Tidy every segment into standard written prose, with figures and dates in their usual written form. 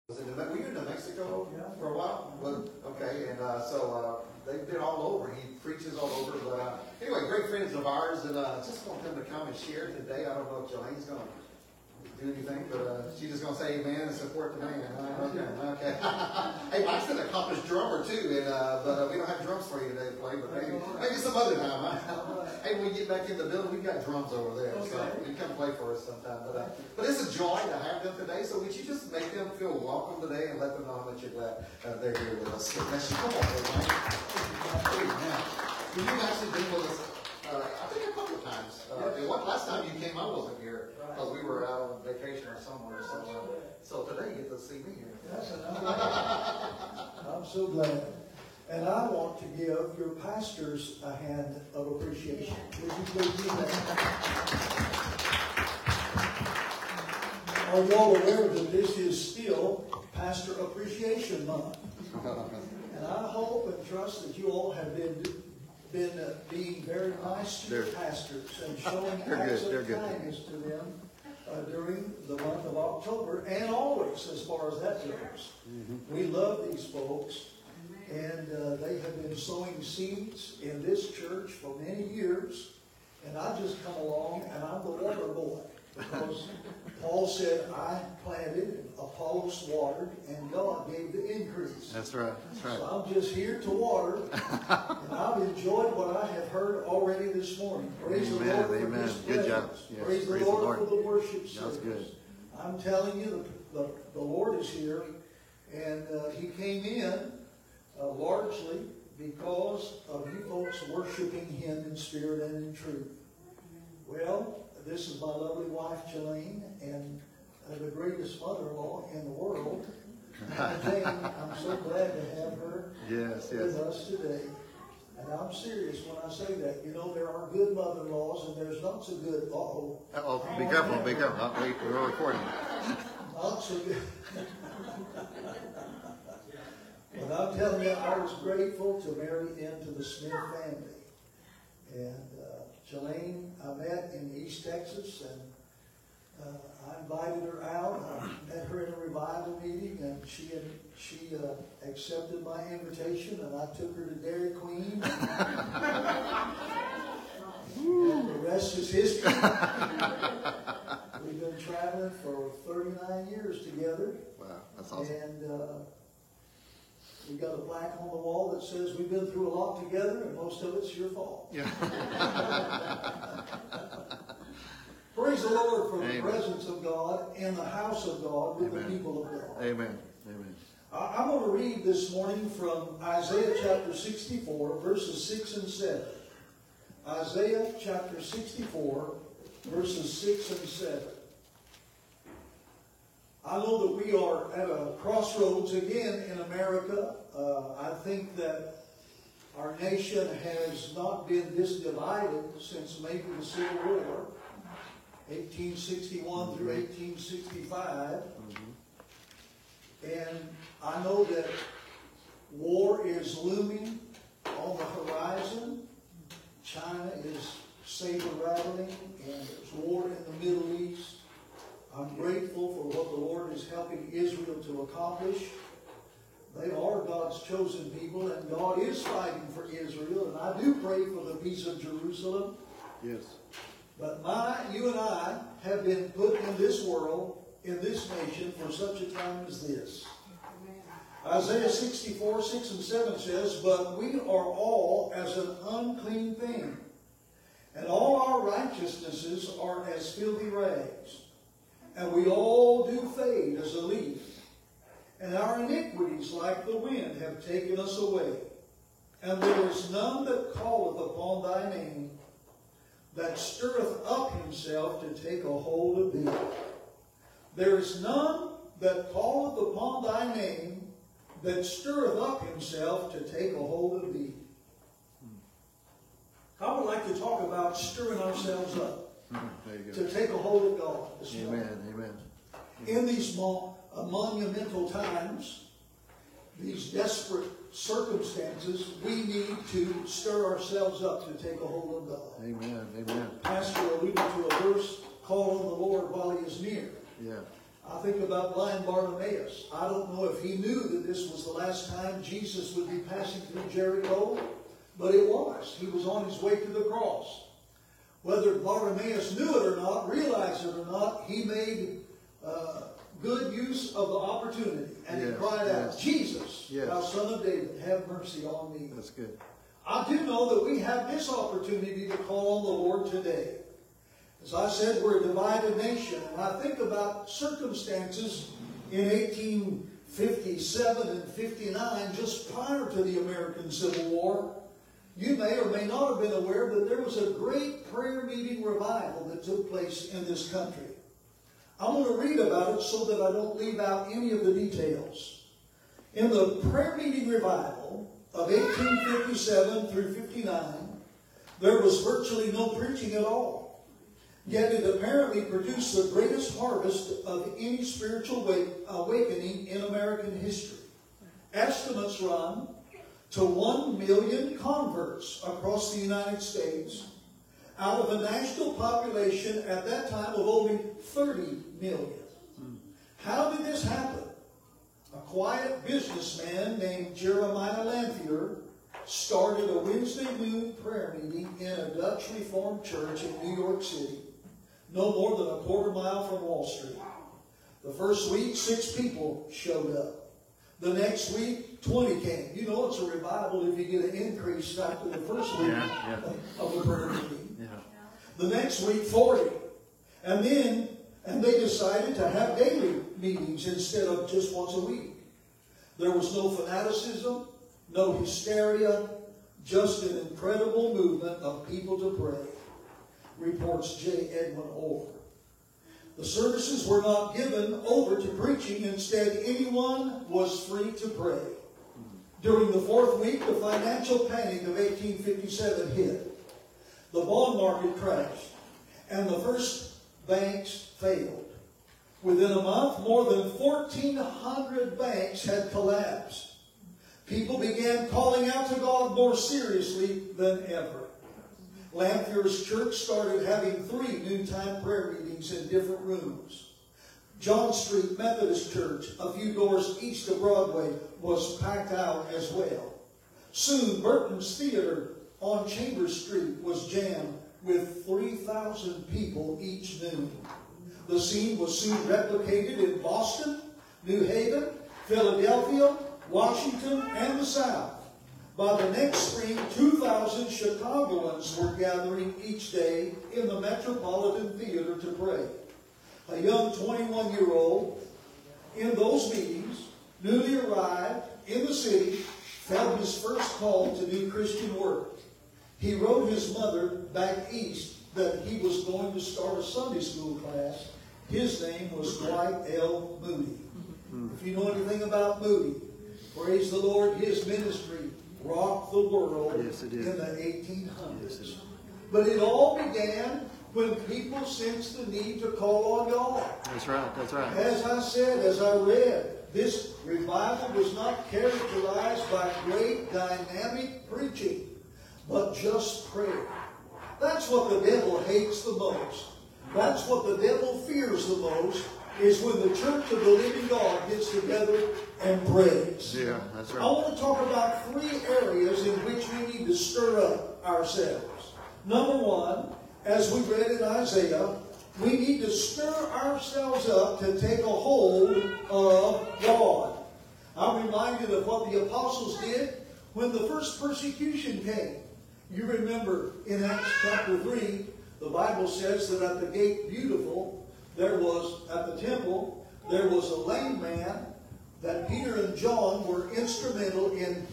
Were you in New Mexico for a while? Well, okay, and they've been all over. He preaches all over. But anyway, great friends of ours, and just want them to come and share today. I don't know if Jelane's going to do anything, but she's just going to say amen and support the man. Okay. Hey, Mike's an accomplished drummer too, and but we don't have drums for you today to play, but maybe some other time. Hey, when we get back in the building, we've got drums over there, so you can come play for us sometime. But it's a joy to have them today. So would you just make them feel welcome today and let them know how much you're glad they're here with us? Come on, Mike. You've actually been with us, I think, a couple of times. And last time you came, I wasn't here because we were out on vacation or somewhere. So today you get to see me here. Yes, I'm so glad. And I want to give your pastors a hand of appreciation. Would you please do that? Are you all aware that this is still Pastor Appreciation Month? And I hope and trust that you all have been being very nice to your pastors and showing acts of kindness to them during the month of October and always, as far as that goes. We love these folks, and they have been sowing seeds in this church for many years. And I just come along and I'm the water boy, because Paul said, I planted, and Apollos watered, and God gave the increase. That's right. So I'm just here to water, and I've enjoyed what I have heard already this morning. Praise the Lord for His Good job. Yes, praise the Lord for the worship service. That's good. I'm telling you, the Lord is here, and He came in largely because of you folks worshiping Him in spirit and in truth. Well, this is my lovely wife, Jelaine, and the greatest mother-in-law in the world. Jane, I'm so glad to have her with us today. And I'm serious when I say that. You know, there are good mother-in-laws and there's not so good. Be careful. We're recording. Not so good. But I'm telling you, I was grateful to marry into the Smith family. And Jelaine, I met in East Texas, and I invited her out. I met her in a revival meeting, and she accepted my invitation, and I took her to Dairy Queen. And the rest is history. We've been traveling for 39 years together. Wow, that's awesome. And we got a plaque on the wall that says we've been through a lot together, and most of it's your fault. Yeah. Praise the Lord for the presence of God in the house of God with the people of God. Amen. I'm going to read this morning from Isaiah chapter 64, verses 6 and 7. Isaiah chapter 64, verses 6 and 7. I know that we are at a crossroads again in America. I think that our nation has not been this divided since maybe the Civil War, 1861 through 1865. And I know that war is looming on the horizon. China is saber-rattling, and there's war in the Middle East. I'm grateful for what the Lord is helping Israel to accomplish. They are God's chosen people, and God is fighting for Israel, and I do pray for the peace of Jerusalem. Yes. But you and I have been put in this world, in this nation, for such a time as this. Isaiah 64, 6 and 7 says, But we are all as an unclean thing, and all our righteousnesses are as filthy rags. And we all do fade as a leaf, and our iniquities like the wind have taken us away. And there is none that calleth upon thy name, that stirreth up himself to take a hold of thee. There is none that calleth upon thy name, that stirreth up himself to take a hold of thee. I would like to talk about stirring ourselves up to take a hold of God this morning. Amen. In these monumental times, these desperate circumstances, we need to stir ourselves up to take a hold of God. Amen. Pastor alluded to a verse, call on the Lord while He is near. Yeah. I think about blind Bartimaeus. I don't know if he knew that this was the last time Jesus would be passing through Jericho, but it was. He was on his way to the cross. Whether Bartimaeus knew it or not, realized it or not, he made good use of the opportunity. And he cried out, Jesus, thou Son of David, have mercy on me. That's good. I do know that we have this opportunity to call on the Lord today. As I said, we're a divided nation. And I think about circumstances in 1857 and 59, just prior to the American Civil War. You may or may not have been aware that there was a great prayer meeting revival that took place in this country. I want to read about it so that I don't leave out any of the details. In the prayer meeting revival of 1857 through 59, there was virtually no preaching at all. Yet it apparently produced the greatest harvest of any spiritual awakening in American history. Estimates run to 1 million converts across the United States out of a national population at that time of only 30 million. How did this happen? A quiet businessman named Jeremiah Lanphier started a Wednesday noon prayer meeting in a Dutch Reformed church in New York City, no more than a quarter mile from Wall Street. The first week, 6 people showed up. The next week, 20 came. You know it's a revival if you get an increase after the first week of the prayer meeting. Yeah. The next week, 40. And they decided to have daily meetings instead of just once a week. There was no fanaticism, no hysteria, just an incredible movement of people to pray, reports J. Edwin Orr. The services were not given over to preaching. Instead, anyone was free to pray. During the 4th week, the financial panic of 1857 hit. The bond market crashed, and the first banks failed. Within a month, more than 1,400 banks had collapsed. People began calling out to God more seriously than ever. Lanphier's church started having 3 noontime prayer meetings in different rooms. John Street Methodist Church, a few doors east of Broadway, was packed out as well. Soon, Burton's Theater on Chambers Street was jammed with 3,000 people each noon. The scene was soon replicated in Boston, New Haven, Philadelphia, Washington, and the South. By the next spring, 2,000 Chicagoans were gathering each day in the Metropolitan Theater to pray. A young 21-year-old in those meetings, newly arrived in the city, felt his first call to do Christian work. He wrote his mother back east that he was going to start a Sunday school class. His name was Dwight L. Moody. If you know anything about Moody, praise the Lord, his ministry rocked the world in the 1800s. Yes, but it all began when people sensed the need to call on God. That's right, that's right. As I said, as I read, this revival was not characterized by great dynamic preaching, but just prayer. That's what the devil hates the most. That's what the devil fears the most, is when the church of the living God gets together and prays. Yeah, that's right. I want to talk about 3 areas in which we need to stir up ourselves. Number 1, as we read in Isaiah, we need to stir ourselves up to take a hold of God. I'm reminded of what the apostles did when the first persecution came. You remember in Acts chapter 3, the Bible says that at the gate beautiful, at the temple, there was a lame man that Peter and John were instrumental in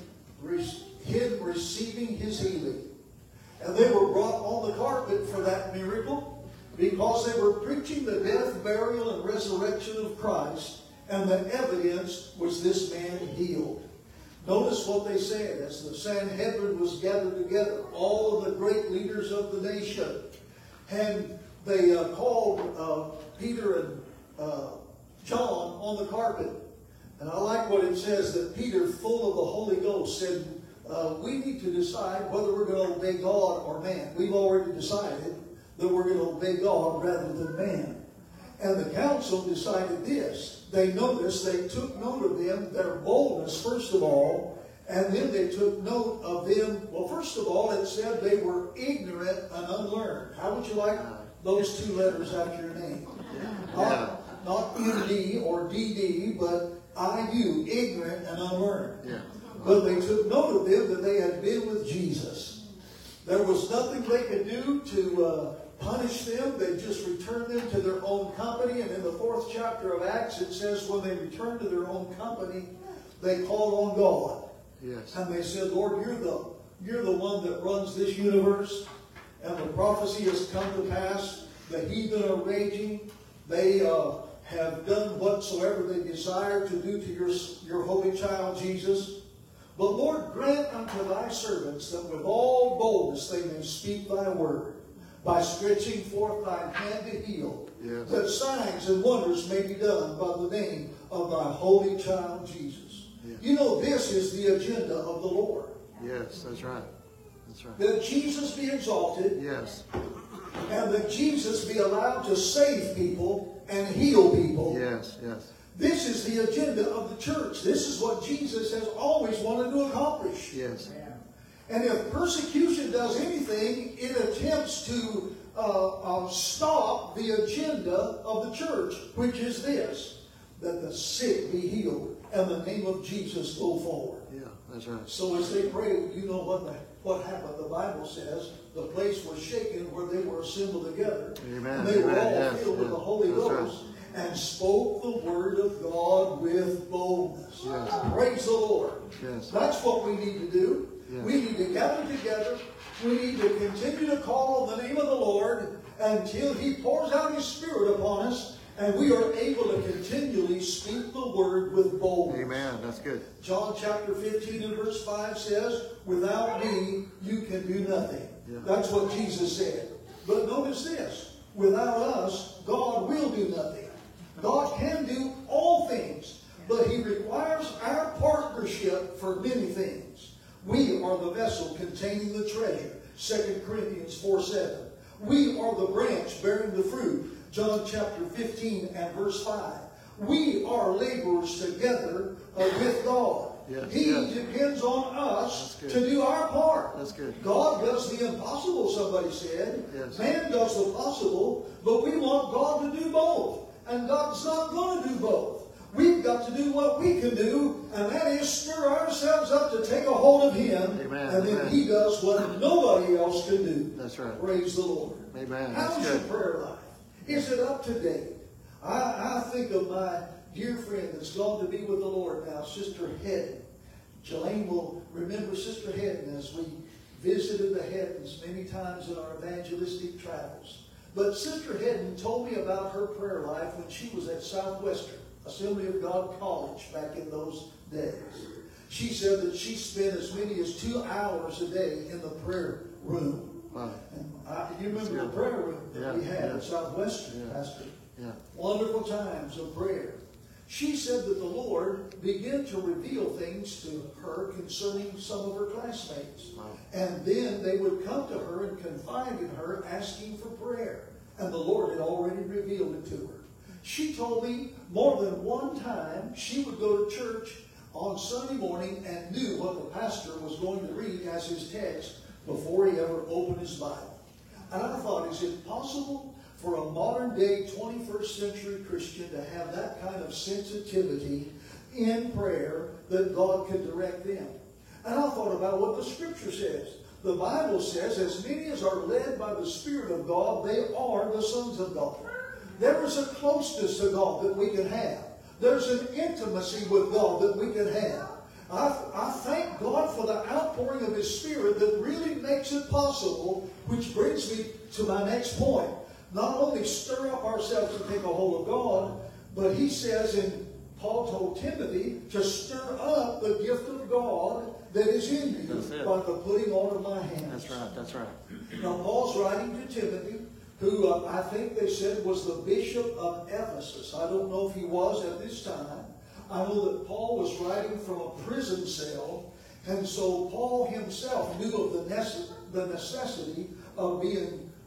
him receiving his healing. And they were brought on the carpet for that miracle because they were preaching the death, burial, and resurrection of Christ, and the evidence was this man healed. Notice what they said as the Sanhedrin was gathered together, all of the great leaders of the nation. And they called Peter and John on the carpet. And I like what it says, that Peter, full of the Holy Ghost, said, we need to decide whether we're going to obey God or man. We've already decided that we're going to obey God rather than man. And the council decided this. They took note of them, their boldness, first of all, and then they took note of them. Well, first of all, it said they were ignorant and unlearned. How would you like those two letters after your name? Not MD or DD, but IU, ignorant and unlearned. Yeah. But they took note of them that they had been with Jesus. There was nothing they could do to punish them. They just returned them to their own company. And in the 4th chapter of Acts, it says when they returned to their own company, they called on God. Yes. And they said, Lord, you're the one that runs this universe. And the prophecy has come to pass. The heathen are raging. They have done whatsoever they desire to do to your holy child Jesus. But Lord, grant unto thy servants that with all boldness they may speak thy word, by stretching forth thine hand to heal, yes, that signs and wonders may be done by the name of thy holy child Jesus. Yes. You know, this is the agenda of the Lord. Yes, that's right. That's right. That Jesus be exalted, Yes. and that Jesus be allowed to save people and heal people. Yes, yes. This is the agenda of the church. This is what Jesus has always wanted to accomplish. Yes. And if persecution does anything, it attempts to stop the agenda of the church, which is this, that the sick be healed and the name of Jesus go forward. Yeah, that's right. So as they prayed, you know what happened. The Bible says the place was shaken where they were assembled together. Amen. And they were all Yes, filled with the Holy that's Ghost and spoke the word of God with boldness. Yes. Praise the Lord. Yes. That's what we need to do. Yes. We need to gather together. We need to continue to call on the name of the Lord until He pours out His Spirit upon us, and we are able to continually speak the word with boldness. Amen. That's good. John chapter 15 and verse 5 says, without me, you can do nothing. Yeah. That's what Jesus said. But notice this, without us, God will do nothing. God can do all things, but He requires our partnership for many things. We are the vessel containing the treasure, 2 Corinthians 4:7. We are the branch bearing the fruit, John chapter 15 and verse 5. We are laborers together with God. Yes, He yes. depends on us That's to good. do our part. That's good. God does the impossible, somebody said. Yes. Man does the possible, but we want God to do both. And God's not going to do both. We've got to do what we can do, and that is stir ourselves up to take a hold of Him. Amen. And then Amen. He does what nobody else can do. That's right. Praise the Lord. Amen. How's That's your good. prayer life? Is it up to date? I think of my dear friend that's gone to be with the Lord now, Sister Hedden. Jelaine will remember Sister Hedden as we visited the Heddens many times in our evangelistic travels. But Sister Hedden told me about her prayer life when she was at Southwestern Assembly of God College back in those days. She said that she spent as many as 2 hours a day in the prayer room. Wow. And you remember the prayer room that we had at Southwestern, Yeah. Pastor? Yeah. Wonderful times of prayer. She said that the Lord began to reveal things to her concerning some of her classmates. Wow. And then they would come to her and confide in her asking for prayer. And the Lord had already revealed it to her. She told me more than one time she would go to church on Sunday morning and knew what the pastor was going to read as his text before he ever opened his Bible. And I thought, is it possible for a modern day 21st century Christian to have that kind of sensitivity in prayer that God could direct them? And I thought about what the Scripture says. The Bible says, as many as are led by the Spirit of God, they are the sons of God. There is a closeness to God that we can have. There's an intimacy with God that we can have. I thank God for the outpouring of His Spirit that really makes it possible, which brings me to my next point. Not only stir up ourselves to take a hold of God, but he says, and Paul told Timothy, to stir up the gift of God that is in you by the putting on of my hands. That's right. That's right. Now, Paul's writing to Timothy, who I think they said was the bishop of Ephesus. I don't know if he was at this time. I know that Paul was writing from a prison cell, and so Paul himself knew of the necessity of being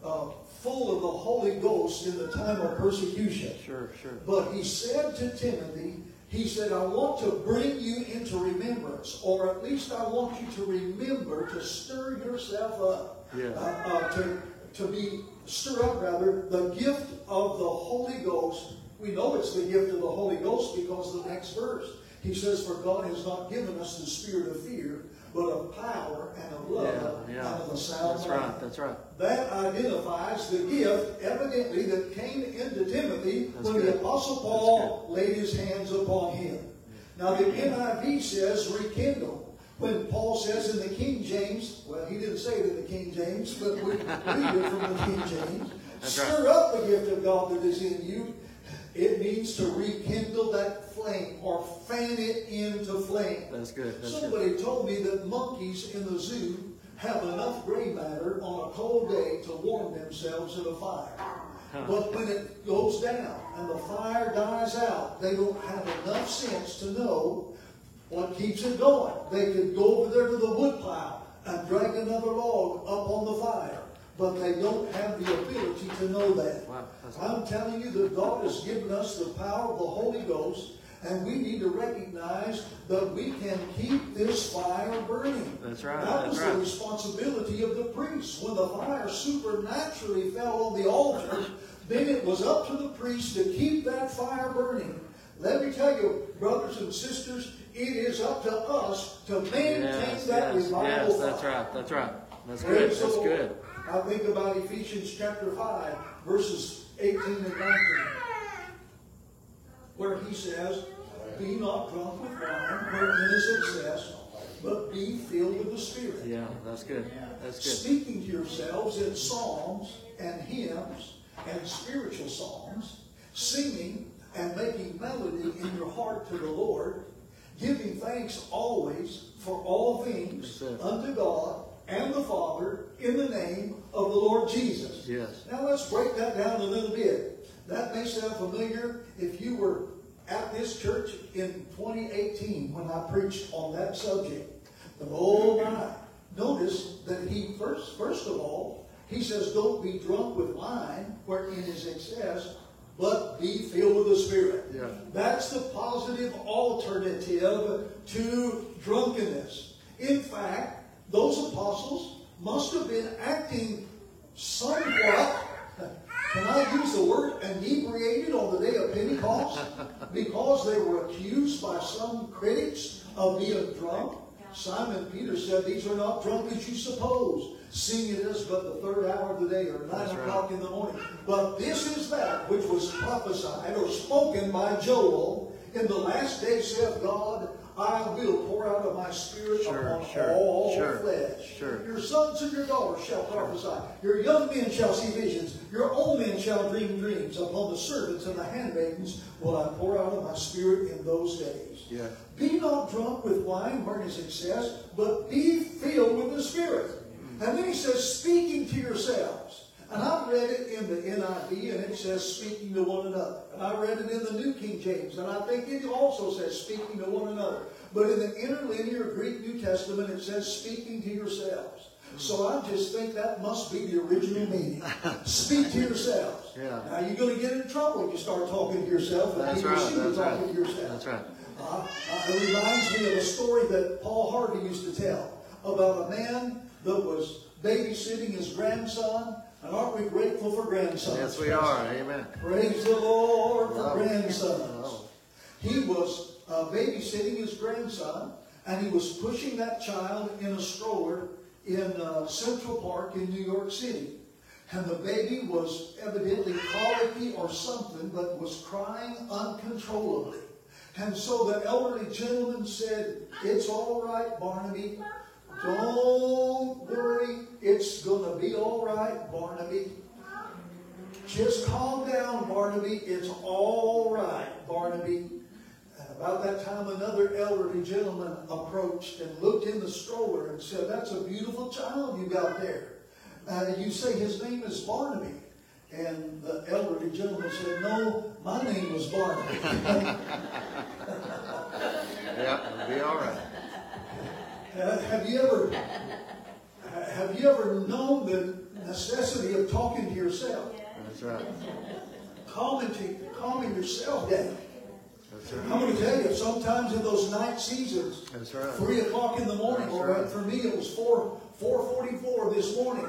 full of the Holy Ghost in the time of persecution. Sure, sure. But he said to Timothy, he said, I want to bring you into remembrance, or at least I want you to remember to stir yourself up. Yeah. To be stir up, rather, the gift of the Holy Ghost. We know it's the gift of the Holy Ghost because the next verse, he says, for God has not given us the spirit of fear, but of power and of love and of a sound mind. That's right, that's right. That identifies the gift, evidently, that came into Timothy when the Apostle Paul laid his hands upon him. Now, the NIV says rekindle. When Paul says in the King James, well, he didn't say it in the King James, but we read it from the King James. Stir up the gift of God that is in you. It means to rekindle that flame or fan it into flame. That's good. Somebody told me that monkeys in the zoo have enough gray matter on a cold day to warm themselves in a fire. But when it goes down and the fire dies out, they don't have enough sense to know what keeps it going. They could go over there to the woodpile and drag another log up on the fire. But they don't have the ability to know that. Wow, I'm telling you that God has given us the power of the Holy Ghost, and we need to recognize that we can keep this fire burning. That's right. That was the responsibility of the priests. When the fire supernaturally fell on the altar, then it was up to the priest to keep that fire burning. Let me tell you, brothers and sisters, it is up to us to maintain that revival fire. That's right. That's right. That's good. That's good. I think about Ephesians chapter 5, verses 18 and 19, where he says, be not drunk with wine, wherein is excess, but be filled with the Spirit. Yeah, that's good. That's good. Speaking to yourselves in psalms and hymns and spiritual songs, singing and making melody in your heart to the Lord, giving thanks always for all things unto God and the Father in the name of the Lord Jesus. Yes. Now let's break that down a little bit. That may sound familiar if you were at this church in 2018 when I preached on that subject. But oh my, notice that he first of all, he says, don't be drunk with wine wherein is excess, but be filled with the Spirit. Yeah. That's the positive alternative to drunkenness. In fact, those apostles must have been acting somewhat, can I use the word inebriated on the day of Pentecost? Because they were accused by some critics of being drunk. Simon Peter said, these are not drunk as you suppose, seeing it is but the third hour of the day, or 9 o'clock in the morning. But this is that which was prophesied or spoken by Joel. In the last day saith God, I will pour out of my Spirit upon all flesh. Your sons and your daughters shall prophesy. Your young men shall see visions. Your old men shall dream dreams. Upon the servants and the handmaidens will I pour out of my Spirit in those days. Yeah. Be not drunk with wine, wherein is excess, but be filled with the Spirit. And then he says, speaking to yourselves. And I've read it in the NIV, and it says speaking to one another. And I read it in the New King James, and I think it also says speaking to one another. But in the interlinear Greek New Testament, it says speaking to yourselves. So I just think that must be the original meaning. Speak to yourselves. Yeah. Now you're going to get in trouble if you start talking to yourself. That's right. That's talking to yourself. That's right. It reminds me of a story that Paul Harvey used to tell about a man that was babysitting his grandson. And aren't we grateful for grandsons? Yes, we are. Amen. Praise the Lord for grandsons. He was babysitting his grandson, and he was pushing that child in a stroller in Central Park in New York City. And the baby was evidently colicky or something, but was crying uncontrollably. And so the elderly gentleman said, it's all right, Barnaby. Don't worry, it's going to be all right, Barnaby. Just calm down, Barnaby. It's all right, Barnaby. And about that time, another elderly gentleman approached and looked in the stroller and said, that's a beautiful child you got there. You say his name is Barnaby. And the elderly gentleman said, no, my name was Barnaby. Yeah, it'll be all right. Have you ever known necessity of talking to yourself. That's right. Calming yourself down. That's right. I'm going to tell you, sometimes in those night seasons, That's right. 3 o'clock in the morning, That's or right. for me it was 4:44 this morning.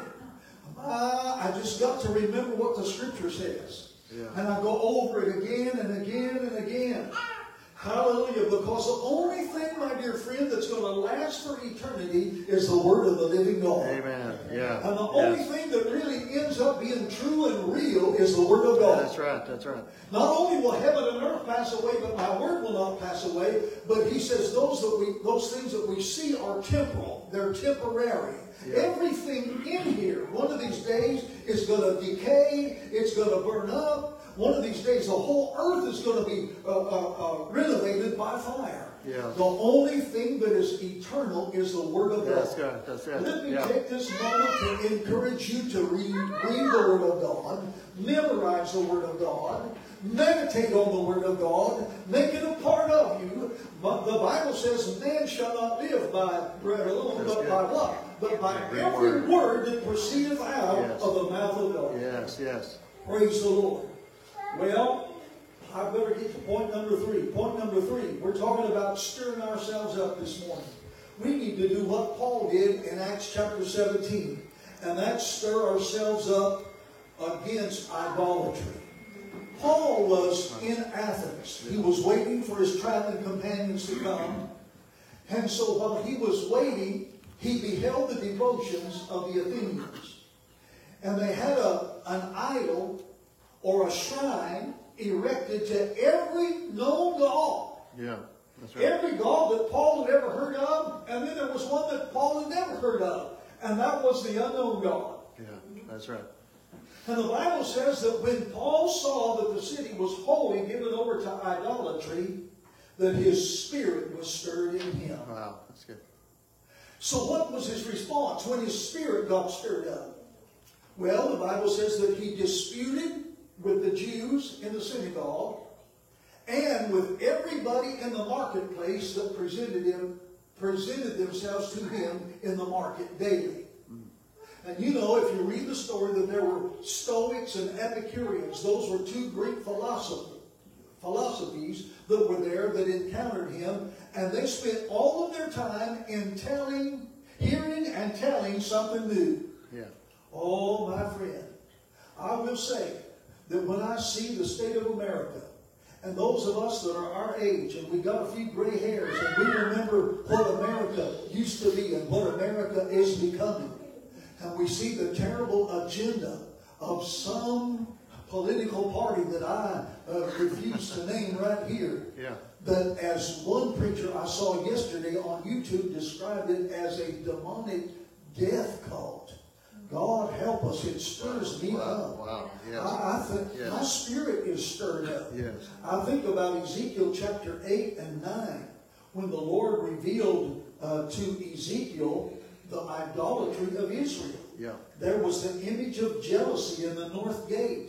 I just got to remember what the Scripture says. Yeah. And I go over it again and again and again. Hallelujah. Because the only thing, my dear friend, that's going to last for eternity is the Word of the living God. Amen. Yeah. And the only Yes. thing that really ends up being true and real is the Word of God. That's right. That's right. Not only will heaven and earth pass away, but my word will not pass away. But he says those things that we see are temporal. They're temporary. Yeah. Everything in here, one of these days, is going to decay. It's going to burn up. One of these days, the whole earth is going to be renovated by fire. Yeah. The only thing that is eternal is the Word of God. That's good. That's it. Let me Yeah. take this moment to encourage you to read the Word of God, memorize the Word of God, meditate on the Word of God, make it a part of you. But the Bible says, man shall not live by bread alone, That's but good. by what? But by Every every word. word that proceedeth out Yes. of the mouth of God. Yes. Yes. Praise the Lord. Well, I better get to point number 3. Point number 3, we're talking about stirring ourselves up this morning. We need to do what Paul did in Acts chapter 17, and that's stir ourselves up against idolatry. Paul was in Athens. He was waiting for his traveling companions to come. And so while he was waiting, he beheld the devotions of the Athenians. And they had an idol or a shrine erected to every known god. Yeah. That's right. Every god that Paul had ever heard of, and then there was one that Paul had never heard of, and that was the unknown God. Yeah. That's right. And the Bible says that when Paul saw that the city was wholly given over to idolatry, that his spirit was stirred in him. Wow. That's good. So what was his response when his spirit got stirred up? Well, the Bible says that he disputed with the Jews in the synagogue and with everybody in the marketplace that presented themselves to him in the market daily. And you know, if you read the story, that there were Stoics and Epicureans. Those were two Greek philosophies that were there that encountered him. And they spent all of their time in hearing and telling something new. Yeah. Oh, my friend, I will say that when I see the state of America, and those of us that are our age, and we got a few gray hairs, and we remember what America used to be and what America is becoming, and we see the terrible agenda of some political party that I refuse to name right here, Yeah. that as one preacher I saw yesterday on YouTube described it as a demonic death cult. God help us, it stirs me up. Wow. Yes. I think Yes. my spirit is stirred up. Yes. I think about Ezekiel chapter 8 and 9, when the Lord revealed to Ezekiel the idolatry of Israel. Yeah. There was the image of jealousy in the north gate,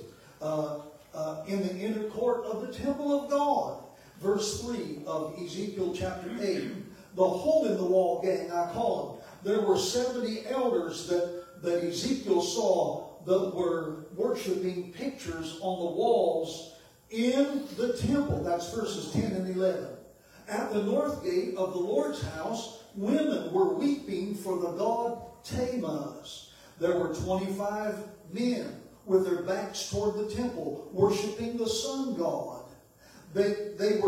in the inner court of the temple of God. Verse 3 of Ezekiel chapter 8. The hole in the wall gang, I call them. There were 70 elders that Ezekiel saw that were worshiping pictures on the walls in the temple. That's verses 10 and 11. At the north gate of the Lord's house, women were weeping for the god Tammuz. There were 25 men with their backs toward the temple, worshiping the sun god. They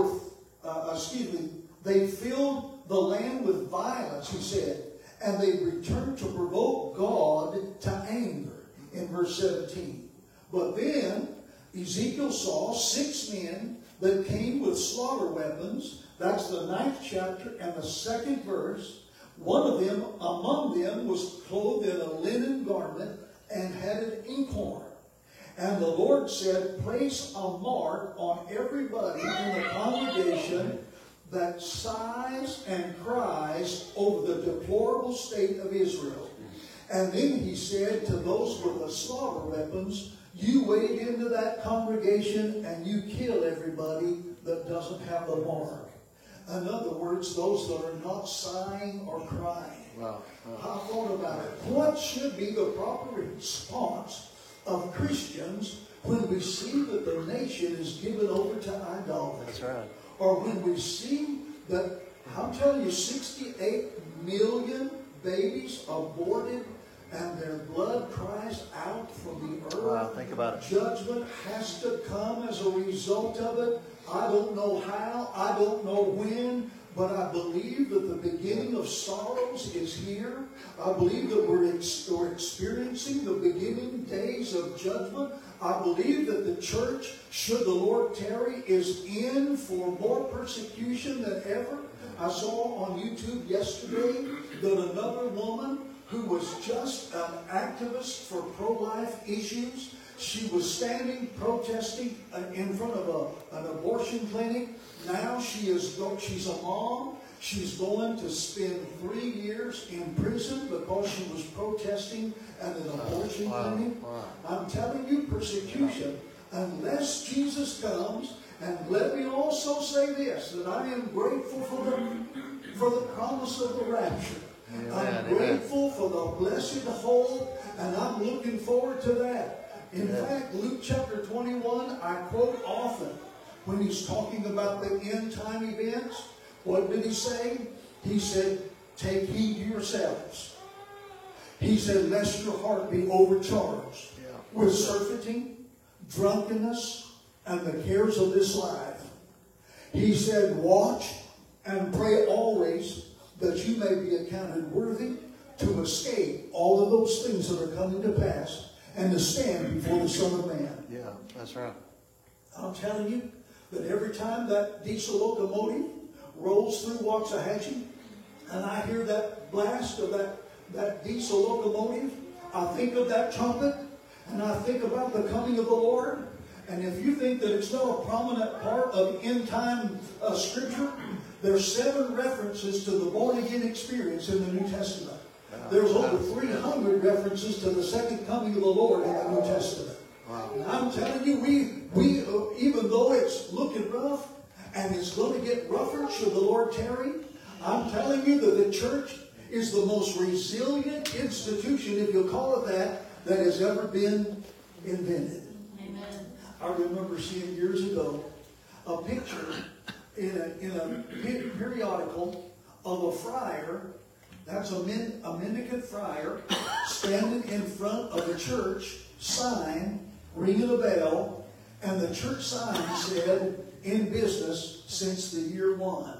filled the land with violence, he said, and they returned to provoke God to anger, in verse 17. But then Ezekiel saw 6 men that came with slaughter weapons. That's the 9th chapter and the 2nd verse. One of them, among them, was clothed in a linen garment and had an inkhorn. And the Lord said, place a mark on everybody in the congregation that sighs and cries over the deplorable state of Israel. And then he said to those with the slaughter weapons, you wade into that congregation and you kill everybody that doesn't have the mark. In other words, those that are not sighing or crying. Wow. I thought about it. What should be the proper response of Christians when we see that the nation is given over to idolatry? That's right. Or when we see that, I'm telling you, 68 million babies aborted and their blood cries out from the earth. Wow, think about it. Judgment has to come as a result of it. I don't know how, I don't know when, but I believe that the beginning of sorrows is here. I believe that we're experiencing the beginning days of judgment. I believe that the church, should the Lord tarry, is in for more persecution than ever. I saw on YouTube yesterday that another woman who was just an activist for pro-life issues, she was standing protesting in front of an abortion clinic. Now she's a mom. She's going to spend 3 years in prison because she was protesting at an abortion clinic. I'm telling you, persecution, unless Jesus comes. And let me also say this, that I am grateful for the promise of the rapture. I'm grateful for the blessed hope, and I'm looking forward to that. In fact, Luke chapter 21, I quote often when he's talking about the end time events. What did he say? He said, take heed to yourselves. He said, lest your heart be overcharged with surfeiting, drunkenness, and the cares of this life. He said, watch and pray always that you may be accounted worthy to escape all of those things that are coming to pass and to stand before the Son of Man. Yeah, that's right. I'm telling you that every time that diesel locomotive rolls through Waxahachie and I hear that blast of that diesel locomotive, I think of that trumpet and I think about the coming of the Lord. And if you think that it's not a prominent part of end time scripture, there's 7 references to the born-again experience in the New Testament. There's over 300 references to the second coming of the Lord in the New Testament. And I'm telling you, we even though it's looking rough, and it's going to get rougher should the Lord tarry, I'm telling you that the church is the most resilient institution, if you'll call it that has ever been invented. Amen. I remember seeing years ago a picture in a periodical of a friar, that's a mendicant friar, standing in front of a church sign, ringing a bell, and the church sign said, in business since the year 1.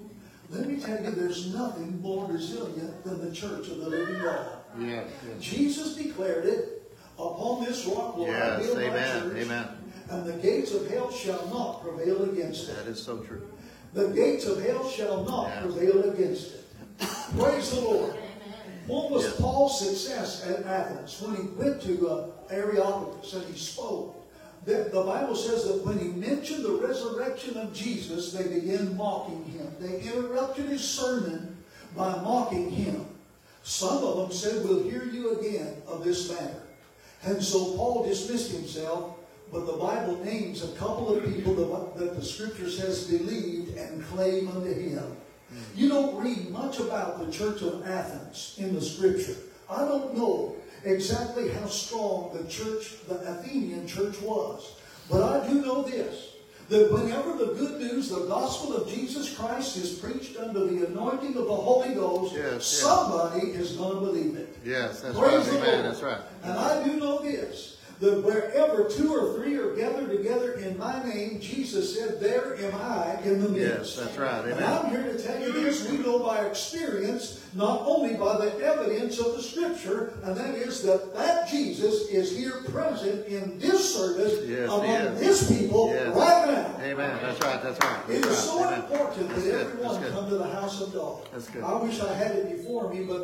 Let me tell you, there's nothing more resilient than the church of the living God. Yes. Jesus declared it, upon this rock will I build my church, Amen. and the gates of hell shall not prevail against it. That is so true. The gates of hell shall not prevail against it. Praise the Lord. What was Paul's success at Athens when he went to Areopagus and he spoke? The Bible says that when he mentioned the resurrection of Jesus, they began mocking him. They interrupted his sermon by mocking him. Some of them said, we'll hear you again of this matter. And so Paul dismissed himself, but the Bible names a couple of people that the Scripture says believed and clave unto him. You don't read much about the church of Athens in the Scripture. I don't know exactly how strong the Athenian church was. But I do know this, that whenever the good news, the gospel of Jesus Christ is preached under the anointing of the Holy Ghost, somebody is going to believe it. Yes, that's Praise right. the Amen. Lord. That's right. And I do know this, that wherever 2 or 3 are gathered together in my name, Jesus said, there am I in the midst. Yes, that's right. Amen. And I'm here to tell you this, we know by experience, not only by the evidence of the Scripture, and that is that Jesus is here present in this service among His people right now. Amen. That's right. That's right. It is so Amen. important That's that good. everyone That's come to the house of God. That's good. I wish I had it before me, but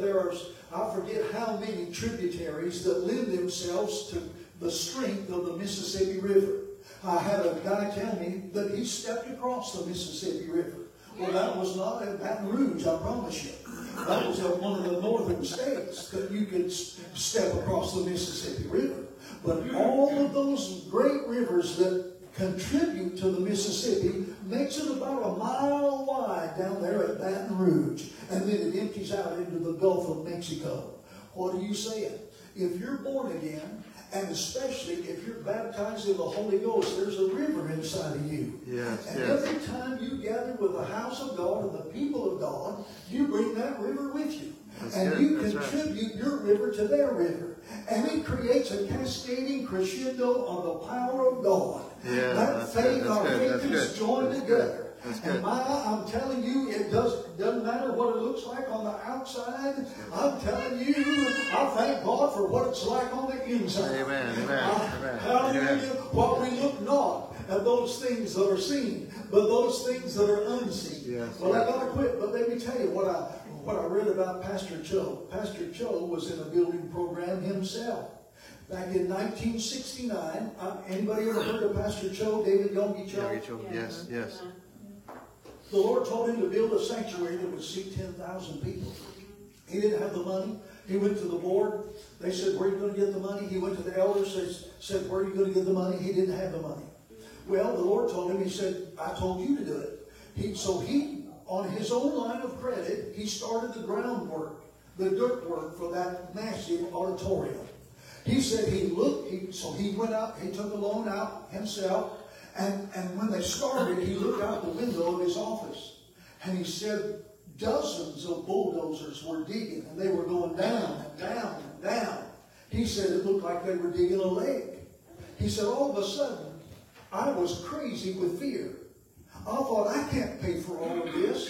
I forget how many tributaries that lend themselves to the strength of the Mississippi River. I had a guy tell me that he stepped across the Mississippi River. Well, that was not at Baton Rouge, I promise you. That was at one of the northern states that you could step across the Mississippi River. But all of those great rivers that contribute to the Mississippi, makes it about a mile wide down there at Baton Rouge, and then it empties out into the Gulf of Mexico. What are you saying? If you're born again, and especially if you're baptized in the Holy Ghost, there's a river inside of you. Yes, and yes. every time you gather with the house of God and the people of God, you bring that river with you. That's and good. you That's right. contribute your river to their river. And it creates a cascading crescendo of the power of God. Yeah, that that's faith, good. our That's faith good. is That's good. joined That's together. good. That's And good. I'm telling you, it doesn't matter what it looks like on the outside. I'm telling you, I thank God for what it's like on the inside. Amen, amen, amen. Hallelujah. Amen. What we look not at those things that are seen, but those things that are unseen. Yes, Well, yes. I gotta quit, but let me tell you what I read about Pastor Cho. Pastor Cho was in a building program himself. Back in 1969, anybody ever heard of Pastor Cho, David Yonggi Cho? Yogi Cho. Yes, yes. The Lord told him to build a sanctuary that would seat 10,000 people. He didn't have the money. He went to the board. They said, where are you going to get the money? He went to the elders. They said, where are you going to get the money? He didn't have the money. Well, the Lord told him, he said, I told you to do it. So he, on his own line of credit, he started the groundwork, the dirt work for that massive auditorium. He said so he went out, he took a loan out himself, and when they started, he looked out the window of his office, and he said dozens of bulldozers were digging, and they were going down and down and down. He said it looked like they were digging a lake. He said all of a sudden, I was crazy with fear. I thought, I can't pay for all of this.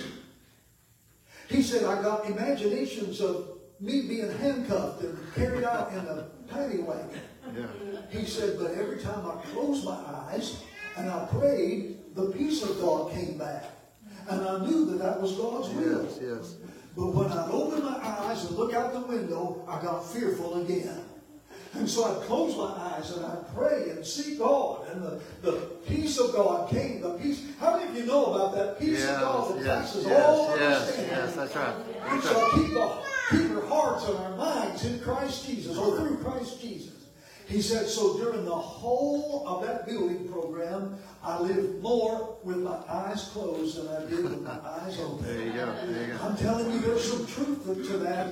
He said, I got imaginations of me being handcuffed and carried out in a paddy wagon. Yeah. He said, but every time I closed my eyes and I prayed, the peace of God came back. And I knew that that was God's will. Yes, yes. But when I opened my eyes and looked out the window, I got fearful again. And so I'd close my eyes and I'd pray and seek God. And the peace of God came. The peace. How many of you know about that peace of God that passes all understanding? Yes, that's right. We That's shall right. keep our hearts and our minds in Christ Jesus, or through Christ Jesus. He said, so during the whole of that building program, I lived more with my eyes closed than I did with my eyes open. There you go. There you go. I'm telling you, there's some truth to that.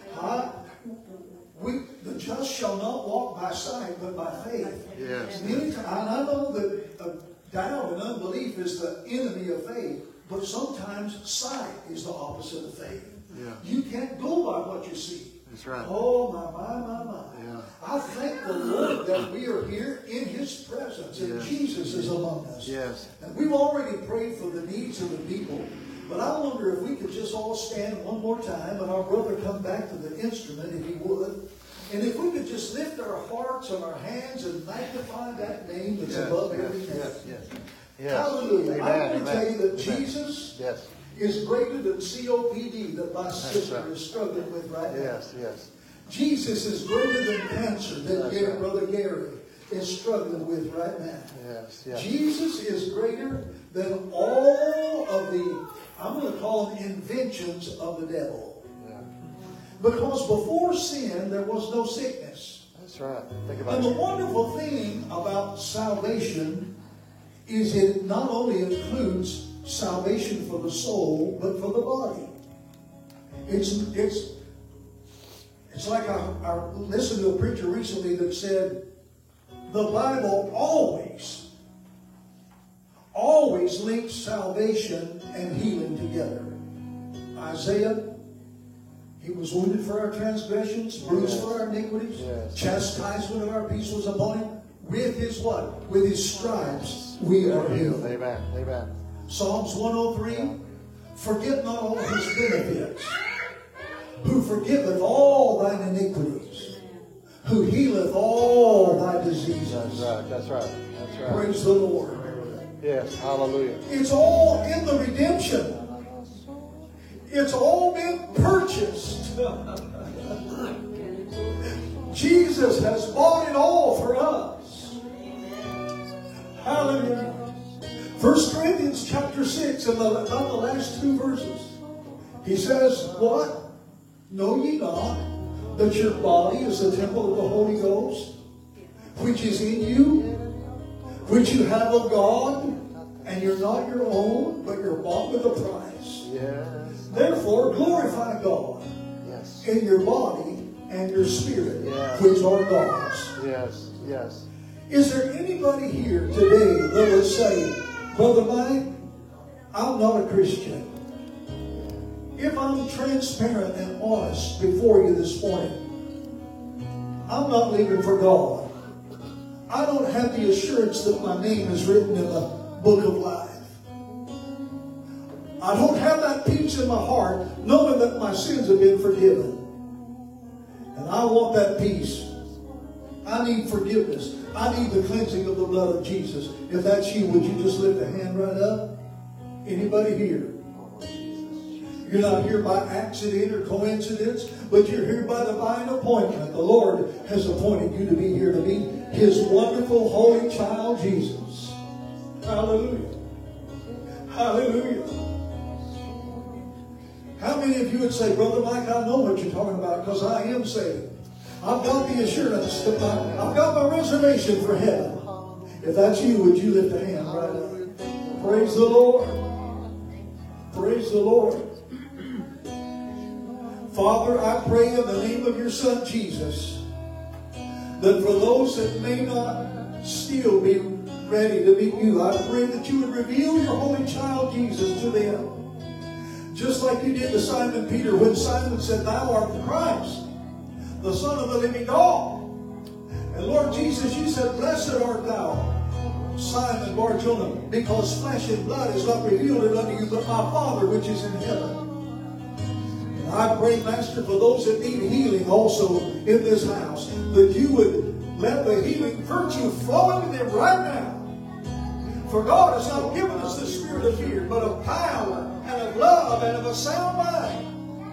The just shall not walk by sight, but by faith. Yes. And I know that doubt and unbelief is the enemy of faith, but sometimes sight is the opposite of faith. Yeah. You can't go by what you see. That's right. Oh, my. Yeah. I thank the Lord that we are here in His presence, and Yes. Jesus is among us. Yes. And we've already prayed for the needs of the people, but I wonder if we could just all stand one more time, and our brother come back to the instrument, if he would. And if we could just lift our hearts and our hands and magnify that name that's Yes, above yes, every name. yes, yes. Yes. Hallelujah. Amen, I want to amen, tell you that amen. Jesus Yes. is greater than COPD that my sister right. is struggling with right now. Yes, yes. Jesus is greater than cancer that That's right. Brother Gary is struggling with right now. Yes, yes. Jesus is greater than all of the, I'm going to call them inventions of the devil. Yeah. Because before sin, there was no sickness. That's right. Think about And the it. wonderful thing about salvation is it not only includes salvation for the soul, but for the body. It's like I listened to a preacher recently that said, the Bible always links salvation and healing together. Isaiah, He was wounded for our transgressions, bruised Yes. for our iniquities. Yes. Chastisement of our peace was upon Him. With His what? With His stripes we are healed. Amen. Amen. Psalms 103, forget not all His benefits, who forgiveth all thine iniquities, who healeth all thy diseases. That's right. That's right. That's right. Praise the Lord. Yes. Hallelujah. It's all in the redemption. It's all been purchased. Jesus has bought it all for us. Hallelujah. 1 Corinthians chapter 6, and not the last two verses. He says, what? Know ye not that your body is the temple of the Holy Ghost, which is in you, which you have of God, and you're not your own, but you're bought with a price. Yes. Therefore, glorify God Yes. in your body and your spirit, Yes. which are God's. Yes. Yes. Is there anybody here today that would say, Brother Mike, I'm not a Christian? If I'm transparent and honest before you this morning, I'm not living for God. I don't have the assurance that my name is written in the book of life. I don't have that peace in my heart knowing that my sins have been forgiven. And I want that peace. I need forgiveness. I need the cleansing of the blood of Jesus. If that's you, would you just lift a hand right up? Anybody here? You're not here by accident or coincidence, but you're here by divine appointment. The Lord has appointed you to be here to meet His wonderful, holy child, Jesus. Hallelujah. Hallelujah. How many of you would say, Brother Mike, I know what you're talking about because I am saved. I've got the assurance that I've got my reservation for heaven. If that's you, would you lift a hand right now? Praise the Lord. Praise the Lord. Father, I pray in the name of your Son, Jesus, that for those that may not still be ready to meet you, I pray that you would reveal your holy child, Jesus, to them. Just like you did to Simon Peter when Simon said, Thou art the Christ, the Son of the living God. And Lord Jesus, you said, Blessed art thou, Simon Bar-Jonah, because flesh and blood has not revealed it unto you, but my Father which is in heaven. And I pray, Master, for those that need healing also in this house, that you would let the healing virtue flow into them right now. For God has not given us the spirit of fear, but of power and of love and of a sound mind.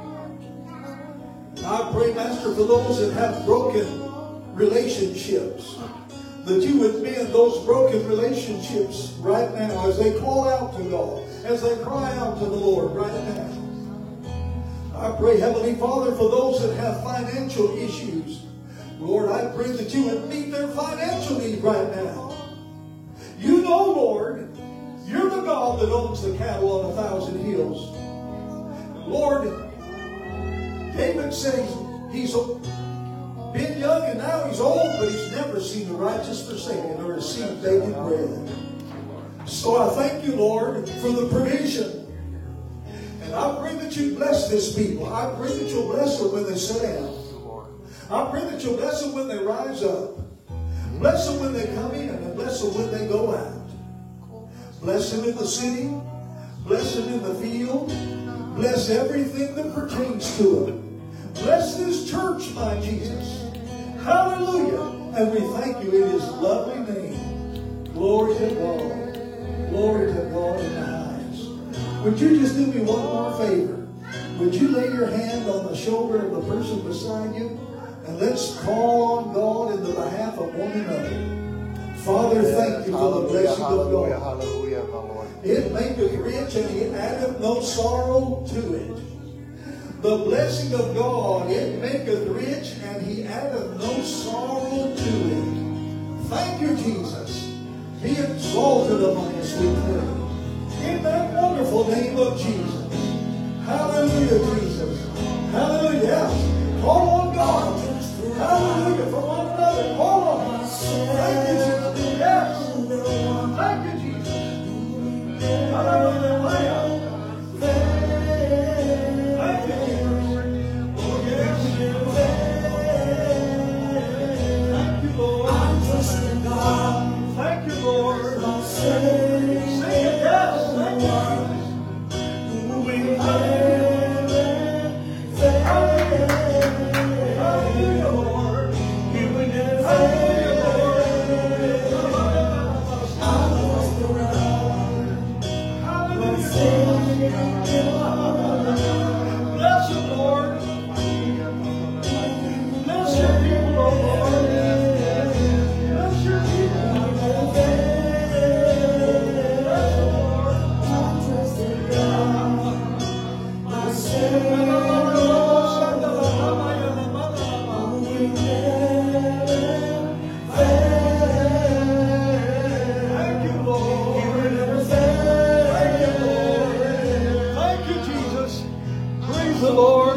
I pray, Master, for those that have broken relationships, that you would mend those broken relationships right now as they call out to God, as they cry out to the Lord right now. I pray, Heavenly Father, for those that have financial issues, Lord, I pray that you would meet their financial need right now. You know, Lord, you're the God that owns the cattle on 1,000 hills. Lord, David says he's been young and now he's old, but he's never seen the righteous forsaken or his seed begging bread. So I thank you, Lord, for the provision. And I pray that you bless this people. I pray that you'll bless them when they sit down. I pray that you'll bless them when they rise up. Bless them when they come in and bless them when they go out. Bless them in the city. Bless them in the field. Bless everything that pertains to them. Bless this church, my Jesus. Hallelujah. And we thank you in his lovely name. Glory to God. Glory to God in the highest. Would you just do me one more favor? Would you lay your hand on the shoulder of the person beside you? And let's call on God in the behalf of one another. Father, thank you for the blessing of God. Hallelujah, my Lord. It maketh rich, and he addeth no sorrow to it. The blessing of God, it maketh rich, and he addeth no sorrow to it. Thank you, Jesus. Be exalted among us, we pray. In that wonderful name of Jesus. Hallelujah, Jesus. Hallelujah. Call on God. Hallelujah for one another. Call on. Thank you, Jesus. Yes. Thank you, Jesus. Hallelujah. Thank you, Jesus. Oh, yes. Thank you, Lord. Thank you, Lord. Sing it, yes. Thank you. Hallelujah, Lord. Bless you, Lord. Bless your people, Lord. Bless your people. Bless you, Lord. Praise the Lord.